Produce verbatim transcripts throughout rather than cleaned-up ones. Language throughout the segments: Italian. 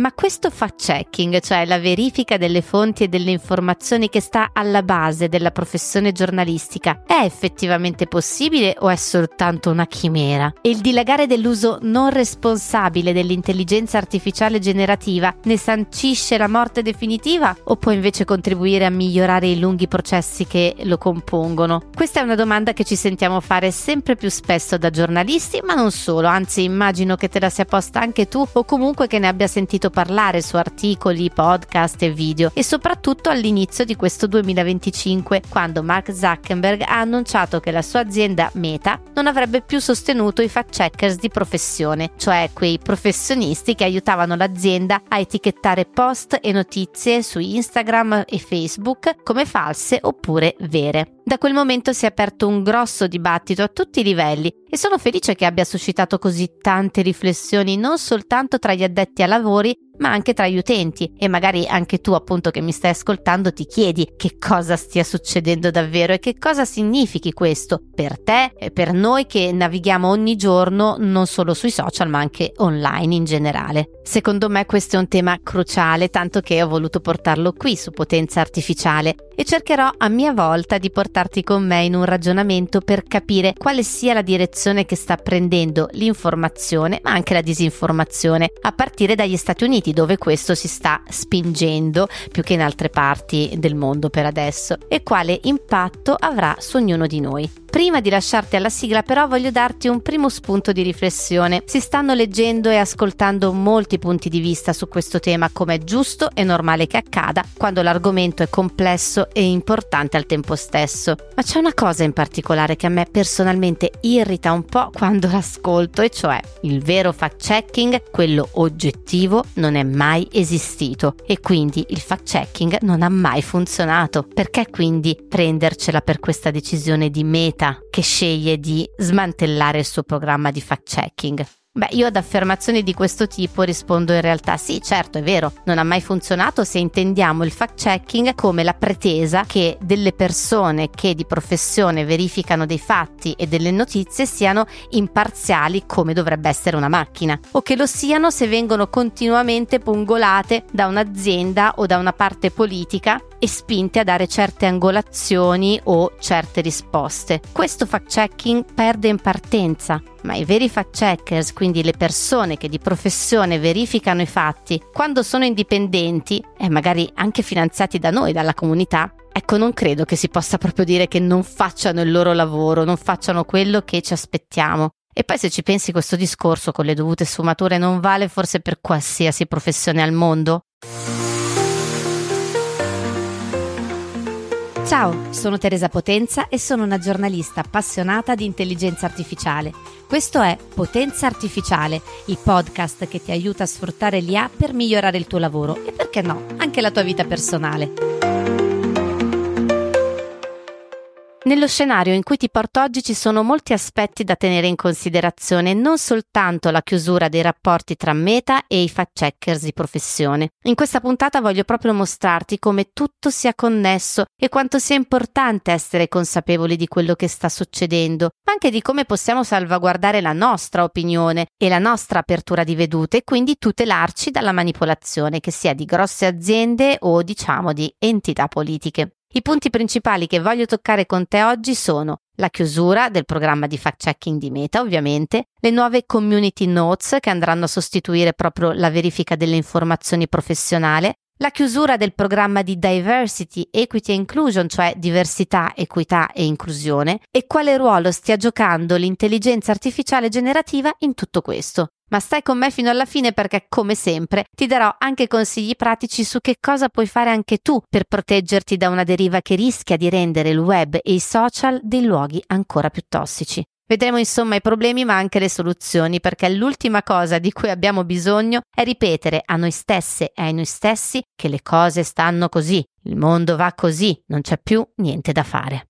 Ma questo fact-checking, cioè la verifica delle fonti e delle informazioni che sta alla base della professione giornalistica, è effettivamente possibile o è soltanto una chimera? E il dilagare dell'uso non responsabile dell'intelligenza artificiale generativa ne sancisce la morte definitiva o può invece contribuire a migliorare i lunghi processi che lo compongono? Questa è una domanda che ci sentiamo fare sempre più spesso da giornalisti, ma non solo, anzi immagino che te la sia posta anche tu o comunque che ne abbia sentito parlare su articoli, podcast e video, e soprattutto all'inizio di questo duemilaventicinque, quando Mark Zuckerberg ha annunciato che la sua azienda Meta non avrebbe più sostenuto i fact-checkers di professione, cioè quei professionisti che aiutavano l'azienda a etichettare post e notizie su Instagram e Facebook come false oppure vere. Da quel momento si è aperto un grosso dibattito a tutti i livelli e sono felice che abbia suscitato così tante riflessioni non soltanto tra gli addetti ai lavori, ma anche tra gli utenti, e magari anche tu appunto che mi stai ascoltando ti chiedi che cosa stia succedendo davvero e che cosa significhi questo per te e per noi che navighiamo ogni giorno non solo sui social ma anche online in generale. Secondo me questo è un tema cruciale, tanto che ho voluto portarlo qui su Potenza Artificiale e cercherò a mia volta di portarti con me in un ragionamento per capire quale sia la direzione che sta prendendo l'informazione ma anche la disinformazione, a partire dagli Stati Uniti, dove questo si sta spingendo più che in altre parti del mondo per adesso, e quale impatto avrà su ognuno di noi. Prima di lasciarti alla sigla però voglio darti un primo spunto di riflessione. Si stanno leggendo e ascoltando molti punti di vista su questo tema, come è giusto e normale che accada quando l'argomento è complesso e importante al tempo stesso. Ma c'è una cosa in particolare che a me personalmente irrita un po' quando l'ascolto, e cioè il vero fact-checking, quello oggettivo, non è mai esistito e quindi il fact-checking non ha mai funzionato. Perché quindi prendercela per questa decisione di Meta che sceglie di smantellare il suo programma di fact-checking? Beh, io ad affermazioni di questo tipo rispondo in realtà sì, certo, è vero, non ha mai funzionato se intendiamo il fact-checking come la pretesa che delle persone che di professione verificano dei fatti e delle notizie siano imparziali come dovrebbe essere una macchina, o che lo siano se vengono continuamente pungolate da un'azienda o da una parte politica e spinte a dare certe angolazioni o certe risposte. Questo fact-checking perde in partenza, ma i veri fact-checkers, quindi le persone che di professione verificano i fatti, quando sono indipendenti e magari anche finanziati da noi, dalla comunità, ecco, non credo che si possa proprio dire che non facciano il loro lavoro, non facciano quello che ci aspettiamo. E poi se ci pensi, questo discorso con le dovute sfumature non vale forse per qualsiasi professione al mondo? Ciao, sono Teresa Potenza e sono una giornalista appassionata di intelligenza artificiale. Questo è Potenza Artificiale, il podcast che ti aiuta a sfruttare l'I A per migliorare il tuo lavoro e, perché no, anche la tua vita personale. Nello scenario in cui ti porto oggi ci sono molti aspetti da tenere in considerazione, non soltanto la chiusura dei rapporti tra Meta e i fact-checkers di professione. In questa puntata voglio proprio mostrarti come tutto sia connesso e quanto sia importante essere consapevoli di quello che sta succedendo, ma anche di come possiamo salvaguardare la nostra opinione e la nostra apertura di vedute e quindi tutelarci dalla manipolazione, che sia di grosse aziende o diciamo di entità politiche. I punti principali che voglio toccare con te oggi sono la chiusura del programma di fact-checking di Meta, ovviamente, le nuove community notes che andranno a sostituire proprio la verifica delle informazioni professionale, la chiusura del programma di Diversity, Equity e Inclusion, cioè diversità, equità e inclusione, e quale ruolo stia giocando l'intelligenza artificiale generativa in tutto questo. Ma stai con me fino alla fine perché, come sempre, ti darò anche consigli pratici su che cosa puoi fare anche tu per proteggerti da una deriva che rischia di rendere il web e i social dei luoghi ancora più tossici. Vedremo insomma i problemi ma anche le soluzioni, perché l'ultima cosa di cui abbiamo bisogno è ripetere a noi stesse e ai noi stessi che le cose stanno così, il mondo va così, non c'è più niente da fare.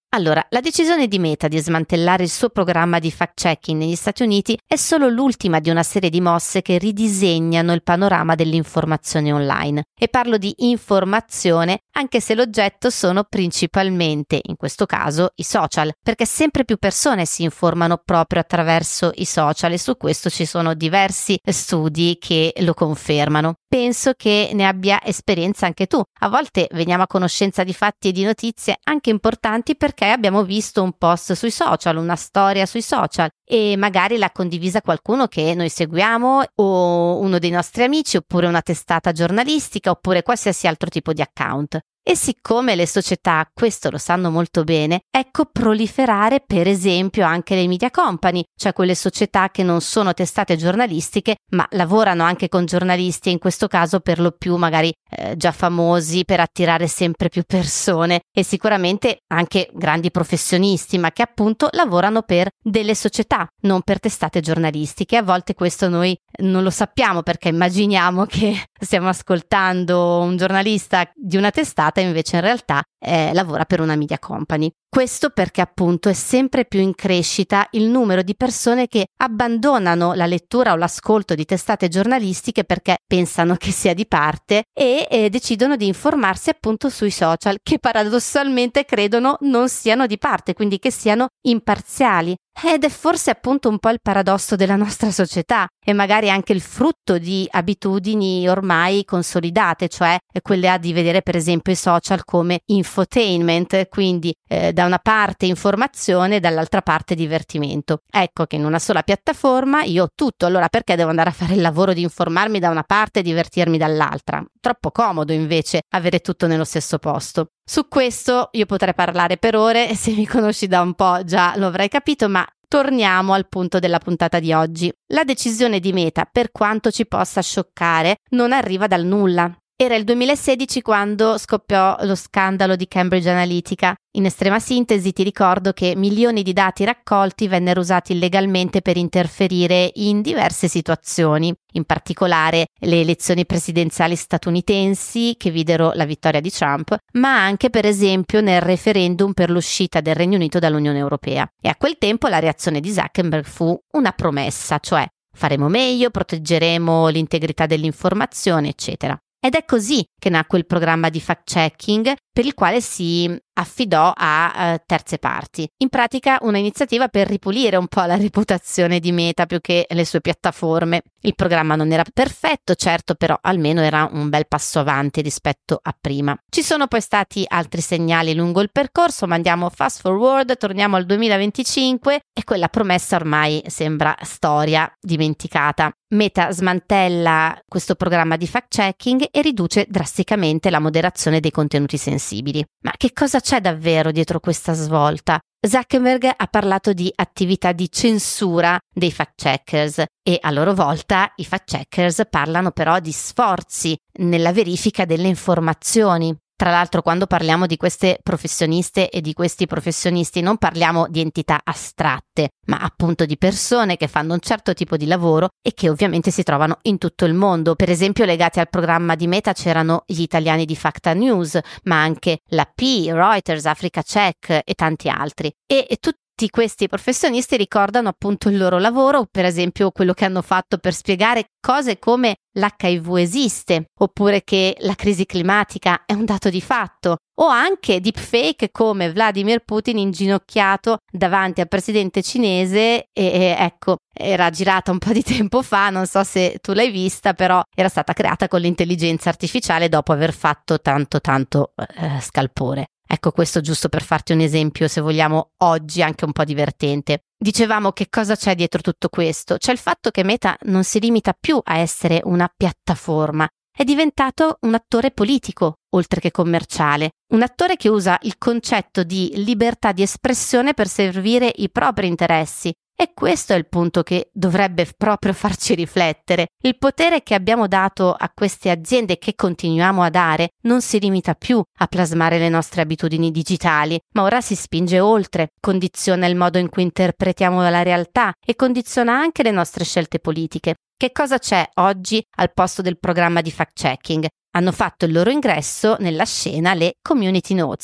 Allora, la decisione di Meta di smantellare il suo programma di fact-checking negli Stati Uniti è solo l'ultima di una serie di mosse che ridisegnano il panorama dell'informazione online. E parlo di informazione anche se l'oggetto sono principalmente, in questo caso, i social, perché sempre più persone si informano proprio attraverso i social e su questo ci sono diversi studi che lo confermano. Penso che ne abbia esperienza anche tu. A volte veniamo a conoscenza di fatti e di notizie anche importanti perché abbiamo visto un post sui social, una storia sui social e magari l'ha condivisa qualcuno che noi seguiamo o uno dei nostri amici oppure una testata giornalistica oppure qualsiasi altro tipo di account. E siccome le società questo lo sanno molto bene, ecco proliferare per esempio anche le media company, cioè quelle società che non sono testate giornalistiche ma lavorano anche con giornalisti e in questo caso per lo più magari eh, già famosi per attirare sempre più persone e sicuramente anche grandi professionisti ma che appunto lavorano per delle società, non per testate giornalistiche. A volte questo noi non lo sappiamo perché immaginiamo che stiamo ascoltando un giornalista di una testata invece in realtà eh, lavora per una media company. Questo perché appunto è sempre più in crescita il numero di persone che abbandonano la lettura o l'ascolto di testate giornalistiche perché pensano che sia di parte e eh, decidono di informarsi appunto sui social che paradossalmente credono non siano di parte, quindi che siano imparziali. Ed è forse appunto un po' il paradosso della nostra società e magari anche il frutto di abitudini ormai consolidate, cioè quelle di vedere per esempio i social come infotainment, quindi eh, da una parte informazione, dall'altra parte divertimento. Ecco che in una sola piattaforma io ho tutto, allora perché devo andare a fare il lavoro di informarmi da una parte e divertirmi dall'altra? Troppo comodo invece avere tutto nello stesso posto. Su questo io potrei parlare per ore e se mi conosci da un po' già lo avrai capito, ma torniamo al punto della puntata di oggi. La decisione di Meta, per quanto ci possa scioccare, non arriva dal nulla. Era il duemilasedici quando scoppiò lo scandalo di Cambridge Analytica. In estrema sintesi ti ricordo che milioni di dati raccolti vennero usati illegalmente per interferire in diverse situazioni, in particolare le elezioni presidenziali statunitensi che videro la vittoria di Trump, ma anche per esempio nel referendum per l'uscita del Regno Unito dall'Unione Europea. E a quel tempo la reazione di Zuckerberg fu una promessa, cioè faremo meglio, proteggeremo l'integrità dell'informazione, eccetera. Ed è così che nacque il programma di fact-checking per il quale si affidò a uh, terze parti. In pratica una iniziativa per ripulire un po' la reputazione di Meta più che le sue piattaforme. Il programma non era perfetto, certo, però almeno era un bel passo avanti rispetto a prima. Ci sono poi stati altri segnali lungo il percorso, ma andiamo fast forward, torniamo al duemilaventicinque e quella promessa ormai sembra storia dimenticata. Meta smantella questo programma di fact-checking e riduce drasticamente la moderazione dei contenuti sensibili. Ma che cosa c'è davvero dietro questa svolta? Zuckerberg ha parlato di attività di censura dei fact-checkers e a loro volta i fact-checkers parlano però di sforzi nella verifica delle informazioni. Tra l'altro, quando parliamo di queste professioniste e di questi professionisti non parliamo di entità astratte, ma appunto di persone che fanno un certo tipo di lavoro e che ovviamente si trovano in tutto il mondo. Per esempio, legati al programma di Meta c'erano gli italiani di Facta News, ma anche l'A P, Reuters, Africa Check e tanti altri. E, e tutti questi professionisti ricordano appunto il loro lavoro, per esempio quello che hanno fatto per spiegare cose come l'H I V esiste, oppure che la crisi climatica è un dato di fatto, o anche deepfake come Vladimir Putin inginocchiato davanti al presidente cinese e, e ecco, era girata un po' di tempo fa, non so se tu l'hai vista, però era stata creata con l'intelligenza artificiale dopo aver fatto tanto tanto eh, scalpore. Ecco, questo giusto per farti un esempio, se vogliamo, oggi anche un po' divertente. Dicevamo che cosa c'è dietro tutto questo? C'è il fatto che Meta non si limita più a essere una piattaforma, è diventato un attore politico, oltre che commerciale. Un attore che usa il concetto di libertà di espressione per servire i propri interessi. E questo è il punto che dovrebbe proprio farci riflettere. Il potere che abbiamo dato a queste aziende e che continuiamo a dare non si limita più a plasmare le nostre abitudini digitali, ma ora si spinge oltre, condiziona il modo in cui interpretiamo la realtà e condiziona anche le nostre scelte politiche. Che cosa c'è oggi al posto del programma di fact-checking? Hanno fatto il loro ingresso nella scena le community notes.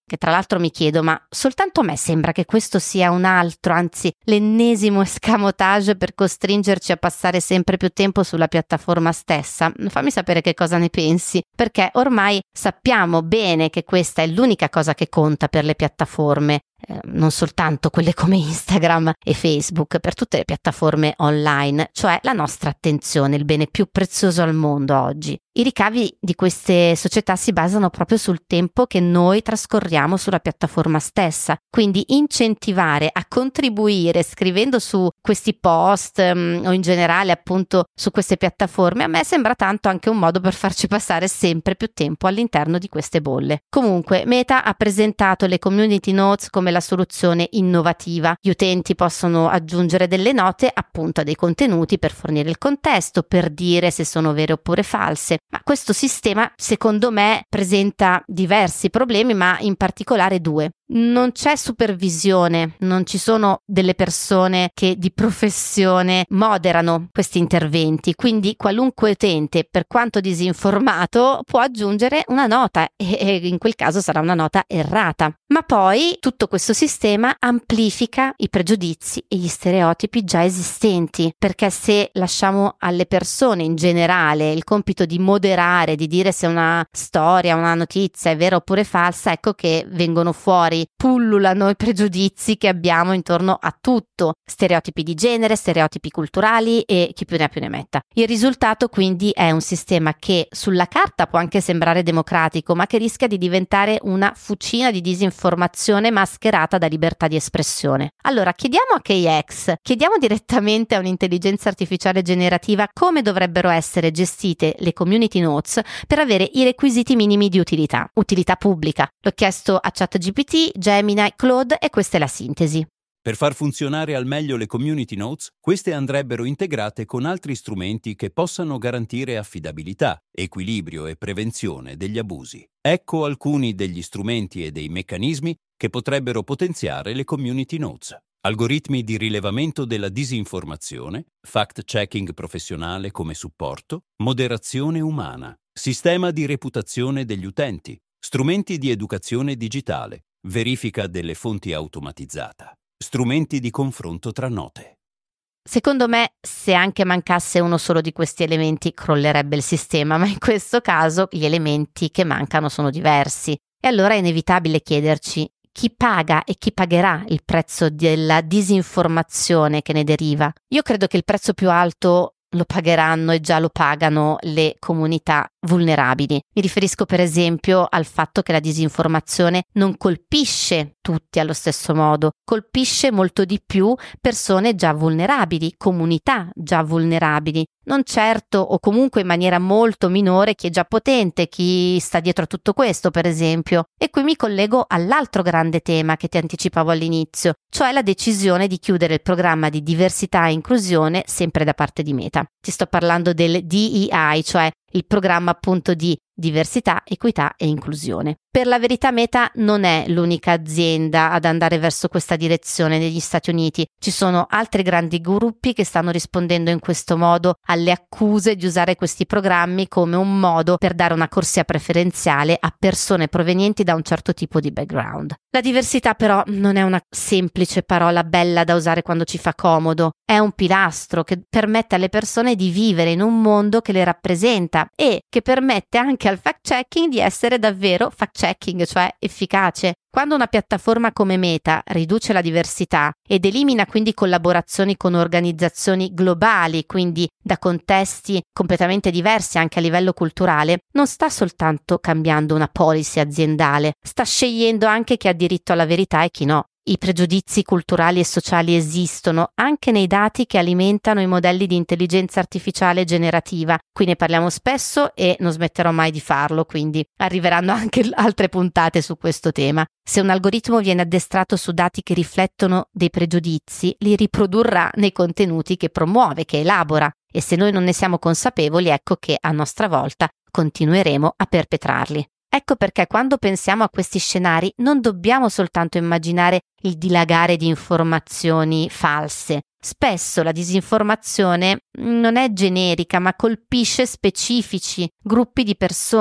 che tra l'altro mi chiedo, ma soltanto a me sembra che questo sia un altro, anzi l'ennesimo escamotage per costringerci a passare sempre più tempo sulla piattaforma stessa? Fammi sapere che cosa ne pensi, perché ormai sappiamo bene che questa è l'unica cosa che conta per le piattaforme, eh, non soltanto quelle come Instagram e Facebook, per tutte le piattaforme online, cioè la nostra attenzione, il bene più prezioso al mondo oggi. I ricavi di queste società si basano proprio sul tempo che noi trascorriamo sulla piattaforma stessa, quindi incentivare a contribuire scrivendo su questi post um, o in generale appunto su queste piattaforme a me sembra tanto anche un modo per farci passare sempre più tempo all'interno di queste bolle. Comunque Meta ha presentato le community notes come la soluzione innovativa. Gli utenti possono aggiungere delle note appunto a dei contenuti per fornire il contesto, per dire se sono vere oppure false. Ma questo sistema, secondo me, presenta diversi problemi, ma in particolare due. Non c'è supervisione, non ci sono delle persone che di professione moderano questi interventi, quindi qualunque utente, per quanto disinformato, può aggiungere una nota e, e in quel caso sarà una nota errata. Ma poi tutto questo sistema amplifica i pregiudizi e gli stereotipi già esistenti, perché se lasciamo alle persone in generale il compito di moderare, di dire se una storia, una notizia è vera oppure falsa, ecco che vengono fuori, pullulano i pregiudizi che abbiamo intorno a tutto, stereotipi di genere, stereotipi culturali e chi più ne ha più ne metta. Il risultato quindi è un sistema che sulla carta può anche sembrare democratico, ma che rischia di diventare una fucina di disinformazione mascherata da libertà di espressione. Allora chiediamo a K X, chiediamo direttamente a un'intelligenza artificiale generativa come dovrebbero essere gestite le community notes per avere i requisiti minimi di utilità, utilità pubblica. L'ho chiesto a ChatGPT, Gemini, Claude e questa è la sintesi. Per far funzionare al meglio le community notes, queste andrebbero integrate con altri strumenti che possano garantire affidabilità, equilibrio e prevenzione degli abusi. Ecco alcuni degli strumenti e dei meccanismi che potrebbero potenziare le community notes. Algoritmi di rilevamento della disinformazione, fact-checking professionale come supporto, moderazione umana, sistema di reputazione degli utenti, strumenti di educazione digitale, verifica delle fonti automatizzata, strumenti di confronto tra note. Secondo me, se anche mancasse uno solo di questi elementi, crollerebbe il sistema, ma in questo caso gli elementi che mancano sono diversi. E allora è inevitabile chiederci chi paga e chi pagherà il prezzo della disinformazione che ne deriva. Io credo che il prezzo più alto lo pagheranno e già lo pagano le comunità vulnerabili. Mi riferisco per esempio al fatto che la disinformazione non colpisce tutti allo stesso modo, colpisce molto di più persone già vulnerabili, comunità già vulnerabili, non certo o comunque in maniera molto minore chi è già potente, chi sta dietro a tutto questo per esempio. E qui mi collego all'altro grande tema che ti anticipavo all'inizio, cioè la decisione di chiudere il programma di diversità e inclusione sempre da parte di Meta. Ti sto parlando del D E I, cioè il programma appunto di diversità, equità e inclusione. Per la verità Meta non è l'unica azienda ad andare verso questa direzione negli Stati Uniti. Ci sono altri grandi gruppi che stanno rispondendo in questo modo alle accuse di usare questi programmi come un modo per dare una corsia preferenziale a persone provenienti da un certo tipo di background. La diversità però non è una semplice parola bella da usare quando ci fa comodo, è un pilastro che permette alle persone di vivere in un mondo che le rappresenta e che permette anche al fact-checking di essere davvero fact-checking, cioè efficace. Quando una piattaforma come Meta riduce la diversità ed elimina quindi collaborazioni con organizzazioni globali, quindi da contesti completamente diversi anche a livello culturale, non sta soltanto cambiando una policy aziendale, sta scegliendo anche chi ha diritto alla verità e chi no. I pregiudizi culturali e sociali esistono anche nei dati che alimentano i modelli di intelligenza artificiale generativa. Qui ne parliamo spesso e non smetterò mai di farlo, quindi arriveranno anche altre puntate su questo tema. Se un algoritmo viene addestrato su dati che riflettono dei pregiudizi, li riprodurrà nei contenuti che promuove, che elabora. E se noi non ne siamo consapevoli, ecco che a nostra volta continueremo a perpetrarli. Ecco perché quando pensiamo a questi scenari non dobbiamo soltanto immaginare il dilagare di informazioni false. Spesso la disinformazione non è generica, ma colpisce specifici gruppi di persone.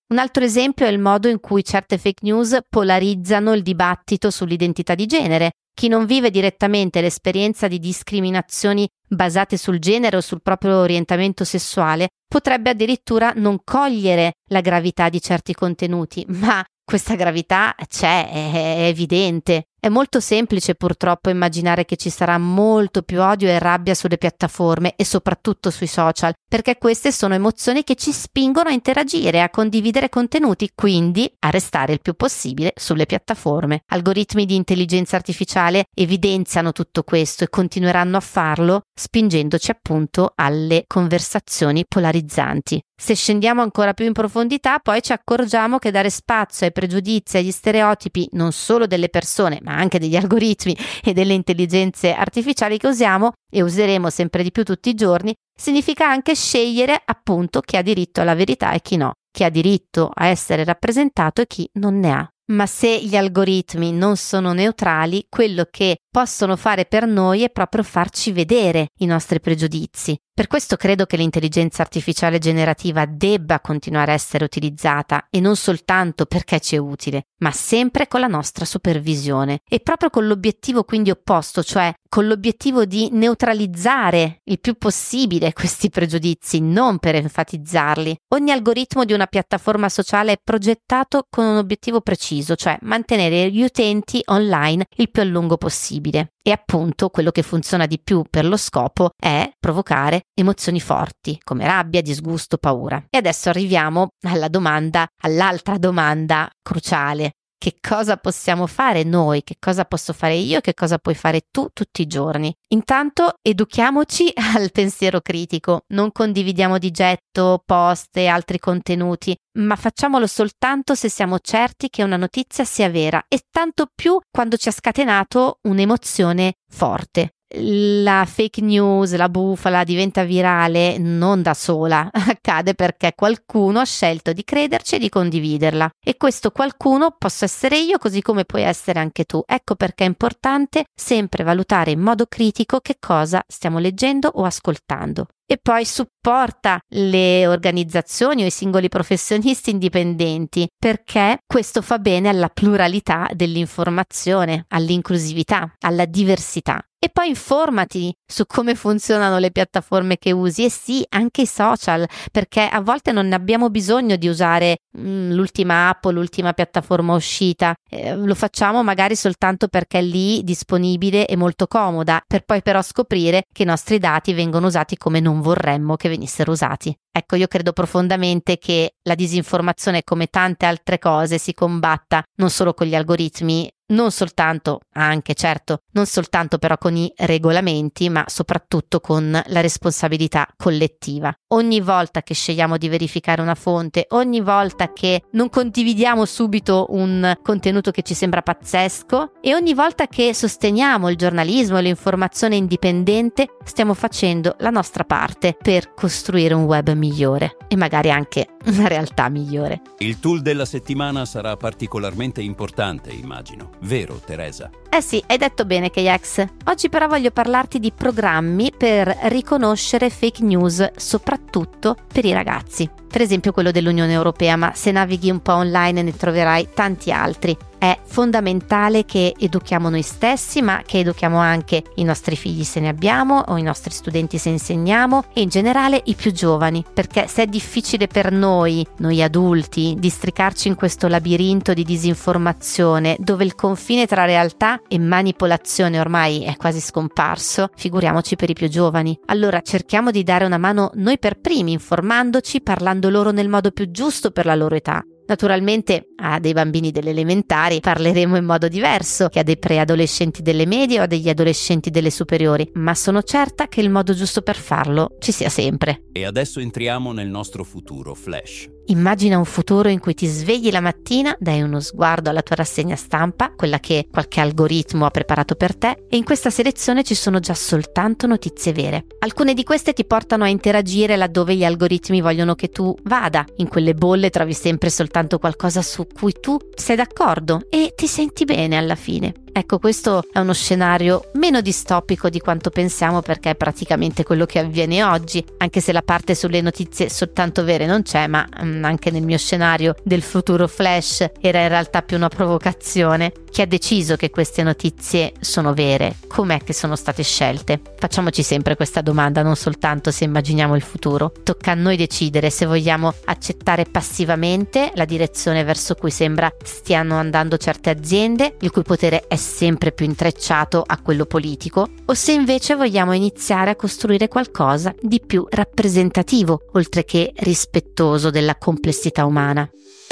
Un altro esempio è il modo in cui certe fake news polarizzano il dibattito sull'identità di genere. Chi non vive direttamente l'esperienza di discriminazioni basate sul genere o sul proprio orientamento sessuale potrebbe addirittura non cogliere la gravità di certi contenuti, ma questa gravità c'è, è evidente. È molto semplice purtroppo immaginare che ci sarà molto più odio e rabbia sulle piattaforme e soprattutto sui social, perché queste sono emozioni che ci spingono a interagire, a condividere contenuti, quindi a restare il più possibile sulle piattaforme. Algoritmi di intelligenza artificiale evidenziano tutto questo e continueranno a farlo, spingendoci appunto alle conversazioni polarizzanti. Se scendiamo ancora più in profondità, poi ci accorgiamo che dare spazio ai pregiudizi e agli stereotipi non solo delle persone, ma anche degli algoritmi e delle intelligenze artificiali che usiamo e useremo sempre di più tutti i giorni, significa anche scegliere appunto chi ha diritto alla verità e chi no, chi ha diritto a essere rappresentato e chi non ne ha. Ma se gli algoritmi non sono neutrali, quello che possono fare per noi è proprio farci vedere i nostri pregiudizi. Per questo credo che l'intelligenza artificiale generativa debba continuare a essere utilizzata e non soltanto perché ci è utile, ma sempre con la nostra supervisione e proprio con l'obiettivo quindi opposto, cioè con l'obiettivo di neutralizzare il più possibile questi pregiudizi, non per enfatizzarli. Ogni algoritmo di una piattaforma sociale è progettato con un obiettivo preciso, cioè mantenere gli utenti online il più a lungo possibile. E appunto quello che funziona di più per lo scopo è provocare emozioni forti come rabbia, disgusto, paura. E adesso arriviamo alla domanda, all'altra domanda cruciale. Che cosa possiamo fare noi? Che cosa posso fare io? Che cosa puoi fare tu tutti i giorni? Intanto educhiamoci al pensiero critico, non condividiamo di getto post e altri contenuti, ma facciamolo soltanto se siamo certi che una notizia sia vera e tanto più quando ci ha scatenato un'emozione forte. La fake news, la bufala diventa virale non da sola, accade perché qualcuno ha scelto di crederci e di condividerla e questo qualcuno posso essere io così come puoi essere anche tu. Ecco perché è importante sempre valutare in modo critico che cosa stiamo leggendo o ascoltando. E poi supporta le organizzazioni o i singoli professionisti indipendenti perché questo fa bene alla pluralità dell'informazione, all'inclusività, alla diversità. E poi informati su come funzionano le piattaforme che usi e sì, anche i social, perché a volte non abbiamo bisogno di usare mm, l'ultima app o l'ultima piattaforma uscita, eh, lo facciamo magari soltanto perché è lì disponibile e molto comoda, per poi però scoprire che i nostri dati vengono usati come non vorremmo che venissero usati. Ecco, io credo profondamente che la disinformazione, come tante altre cose, si combatta non solo con gli algoritmi, non soltanto, anche certo, non soltanto però con i regolamenti, ma soprattutto con la responsabilità collettiva. Ogni volta che scegliamo di verificare una fonte, ogni volta che non condividiamo subito un contenuto che ci sembra pazzesco e ogni volta che sosteniamo il giornalismo e l'informazione indipendente, stiamo facendo la nostra parte per costruire un web migliore e magari anche una realtà migliore. Il tool della settimana sarà particolarmente importante, immagino. Vero, Teresa? Eh sì, hai detto bene, K-X. Oggi però voglio parlarti di programmi per riconoscere fake news, soprattutto per i ragazzi. Per esempio quello dell'Unione Europea, ma se navighi un po' online ne troverai tanti altri. È fondamentale che educhiamo noi stessi, ma che educhiamo anche i nostri figli se ne abbiamo, o i nostri studenti se insegniamo, e in generale i più giovani, perché se è difficile per noi, noi adulti, districarci in questo labirinto di disinformazione, dove il confine tra realtà e manipolazione ormai è quasi scomparso, figuriamoci per i più giovani. Allora cerchiamo di dare una mano noi per primi, informandoci, parlando loro nel modo più giusto per la loro età. Naturalmente a dei bambini delle elementari parleremo in modo diverso che a dei preadolescenti delle medie o a degli adolescenti delle superiori, ma sono certa che il modo giusto per farlo ci sia sempre. E adesso entriamo nel nostro futuro flash. Immagina un futuro in cui ti svegli la mattina, dai uno sguardo alla tua rassegna stampa, quella che qualche algoritmo ha preparato per te, e in questa selezione ci sono già soltanto notizie vere. Alcune di queste ti portano a interagire laddove gli algoritmi vogliono che tu vada. In quelle bolle trovi sempre soltanto qualcosa su cui tu sei d'accordo e ti senti bene alla fine. Ecco, questo è uno scenario meno distopico di quanto pensiamo, perché è praticamente quello che avviene oggi, anche se la parte sulle notizie soltanto vere non c'è, ma mh, anche nel mio scenario del futuro flash era in realtà più una provocazione. Chi ha deciso che queste notizie sono vere? Com'è che sono state scelte? Facciamoci sempre questa domanda, non soltanto se immaginiamo il futuro. Tocca a noi decidere se vogliamo accettare passivamente la direzione verso cui sembra stiano andando certe aziende, il cui potere è sempre più intrecciato a quello politico, o se invece vogliamo iniziare a costruire qualcosa di più rappresentativo, oltre che rispettoso della complessità umana.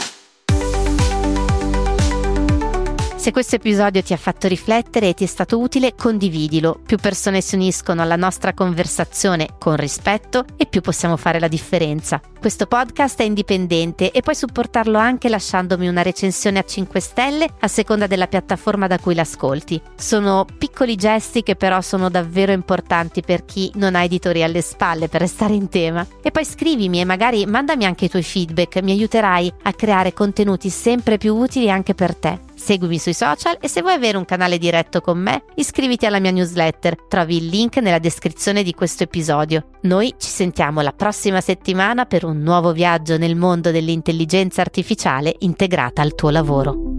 Se questo episodio ti ha fatto riflettere e ti è stato utile, condividilo. Più persone si uniscono alla nostra conversazione con rispetto e più possiamo fare la differenza. Questo podcast è indipendente e puoi supportarlo anche lasciandomi una recensione a cinque stelle a seconda della piattaforma da cui l'ascolti. Sono piccoli gesti che però sono davvero importanti per chi non ha editori alle spalle, per restare in tema. E poi scrivimi e magari mandami anche i tuoi feedback, mi aiuterai a creare contenuti sempre più utili anche per te. Seguimi sui social e se vuoi avere un canale diretto con me, iscriviti alla mia newsletter. Trovi il link nella descrizione di questo episodio. Noi ci sentiamo la prossima settimana per un nuovo viaggio nel mondo dell'intelligenza artificiale integrata al tuo lavoro.